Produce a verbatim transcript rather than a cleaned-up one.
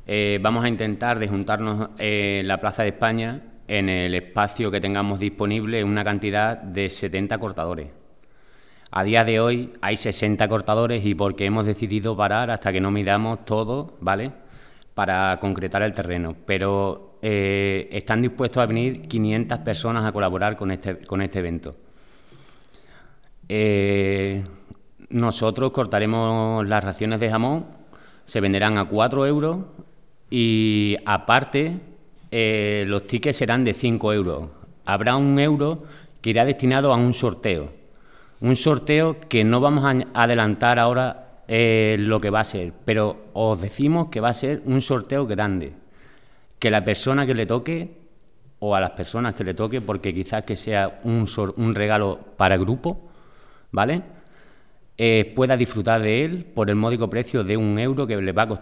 Eh, vamos a intentar de juntarnos eh, en la Plaza de España, en el espacio que tengamos disponible, una cantidad de setenta cortadores. A día de hoy hay sesenta cortadores y porque hemos decidido parar hasta que no midamos todo, ¿vale?, para concretar el terreno. Pero eh, están dispuestos a venir quinientas personas a colaborar con este, con este evento. Eh, nosotros cortaremos las raciones de jamón, se venderán a cuatro euros y aparte eh, los tickets serán de cinco euros. Habrá un euro que irá destinado a un sorteo. Un sorteo que no vamos a adelantar ahora eh, lo que va a ser, pero os decimos que va a ser un sorteo grande. Que la persona que le toque, o a las personas que le toque, porque quizás que sea un, un regalo para grupo, ¿vale?, eh, pueda disfrutar de él por el módico precio de un euro que le va a costar